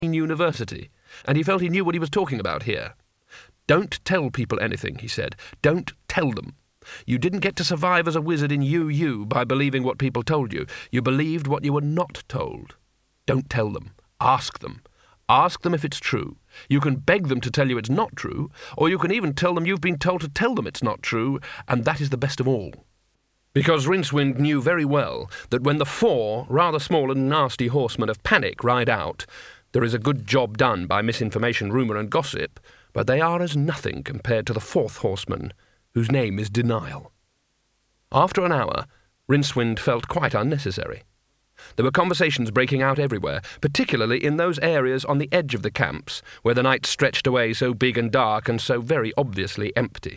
university, and he felt he knew what he was talking about here. Don't tell people anything, he said. Don't tell them. You didn't get to survive as a wizard in UU by believing what people told you. You believed what you were not told. Don't tell them. Ask them. Ask them if it's true. You can beg them to tell you it's not true, or you can even tell them you've been told to tell them it's not true, and that is the best of all. Because Rincewind knew very well that when the 4 rather small and nasty horsemen of panic ride out, there is a good job done by misinformation, rumour and gossip, but they are as nothing compared to the 4th horseman, whose name is denial. After an hour, Rincewind felt quite unnecessary. There were conversations breaking out everywhere, particularly in those areas on the edge of the camps, where the night stretched away so big and dark and so very obviously empty.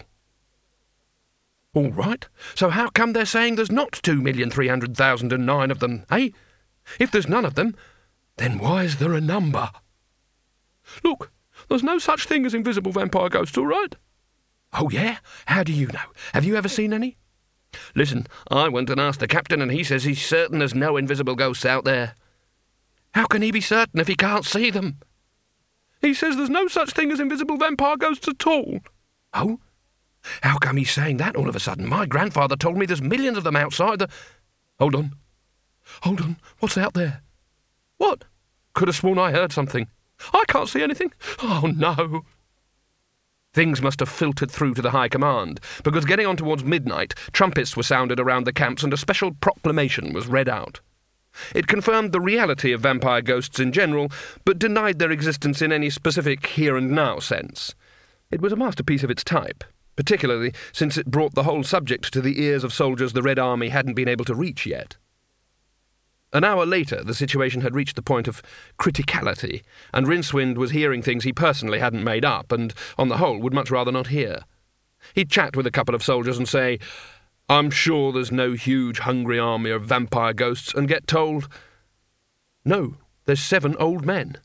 All right, so how come they're saying there's not 2,300,009 of them, eh? If there's none of them, then why is there a number? Look, there's no such thing as invisible vampire ghosts, all right? Oh, yeah? How do you know? Have you ever seen any? Listen, I went and asked the captain, and he says he's certain there's no invisible ghosts out there. How can he be certain if he can't see them? He says there's no such thing as invisible vampire ghosts at all. Oh? How come he's saying that all of a sudden? My grandfather told me there's millions of them outside the... Hold on. What's out there? What? Could have sworn I heard something. I can't see anything. Oh, no. Things must have filtered through to the high command, because getting on towards midnight, trumpets were sounded around the camps and a special proclamation was read out. It confirmed the reality of vampire ghosts in general, but denied their existence in any specific here-and-now sense. It was a masterpiece of its type, particularly since it brought the whole subject to the ears of soldiers the Red Army hadn't been able to reach yet. An hour later, the situation had reached the point of criticality, and Rincewind was hearing things he personally hadn't made up, and, on the whole, would much rather not hear. He'd chat with a couple of soldiers and say, "I'm sure there's no huge, hungry army of vampire ghosts," and get told, "No, there's 7 old men."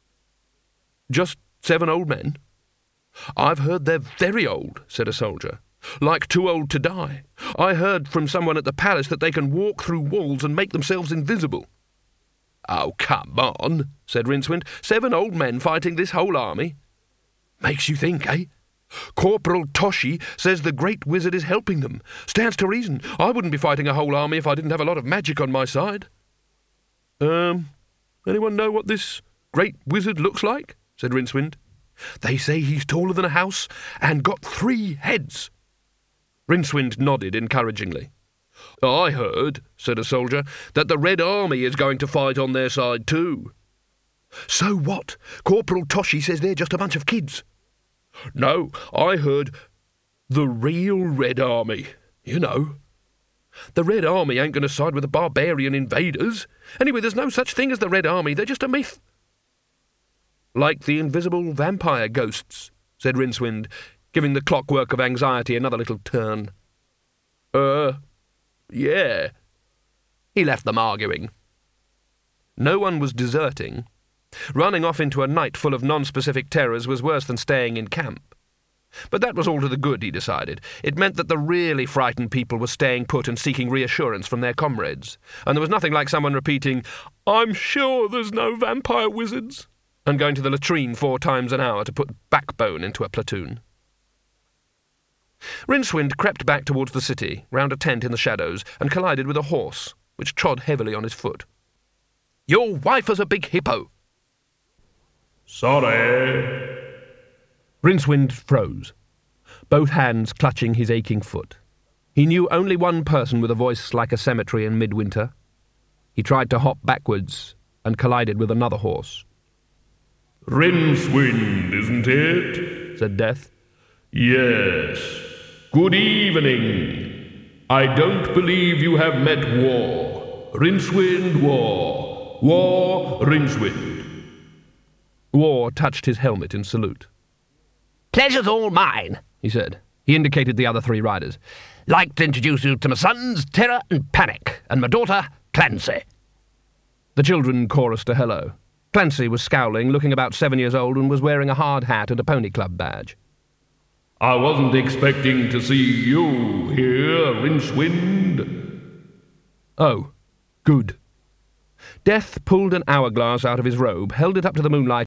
"Just 7 old men?" "I've heard they're very old," said a soldier. "Like too old to die. I heard from someone at the palace that they can walk through walls and make themselves invisible." "Oh, come on," said Rincewind. 7 old men fighting this whole army? Makes you think, eh? Corporal Toshi says the great wizard is helping them. Stands to reason. I wouldn't be fighting a whole army if I didn't have a lot of magic on my side. Anyone know what this great wizard looks like?" said Rincewind. "They say he's taller than a house and got 3 heads. Rincewind nodded encouragingly. "I heard," said a soldier, "that the Red Army is going to fight on their side too." "So what? Corporal Toshi says they're just a bunch of kids." "No, I heard the real Red Army, you know." "The Red Army ain't going to side with the barbarian invaders. Anyway, there's no such thing as the Red Army, they're just a myth." "Like the invisible vampire ghosts," said Rincewind, giving the clockwork of anxiety another little turn. Yeah." He left them arguing. No one was deserting. Running off into a night full of non-specific terrors was worse than staying in camp. But that was all to the good, he decided. It meant that the really frightened people were staying put and seeking reassurance from their comrades. And there was nothing like someone repeating, "I'm sure there's no vampire wizards," and going to the latrine 4 times an hour to put backbone into a platoon. Rincewind crept back towards the city, round a tent in the shadows, and collided with a horse, which trod heavily on his foot. "Your wife is a big hippo." "Sorry." Rincewind froze, both hands clutching his aching foot. He knew only one person with a voice like a cemetery in midwinter. He tried to hop backwards and collided with another horse. "Rincewind, isn't it?" said Death. "Yes. Good evening. I don't believe you have met War. Rincewind, War. War, Rincewind." War touched his helmet in salute. "Pleasure's all mine," he said. He indicated the other 3 riders. "Like to introduce you to my sons, Terror and Panic, and my daughter, Clancy." The children chorused a hello. Clancy was scowling, looking about 7 years old, and was wearing a hard hat and a pony club badge. "I wasn't expecting to see you here, Rincewind." "Oh, good." Death pulled an hourglass out of his robe, held it up to the moonlight,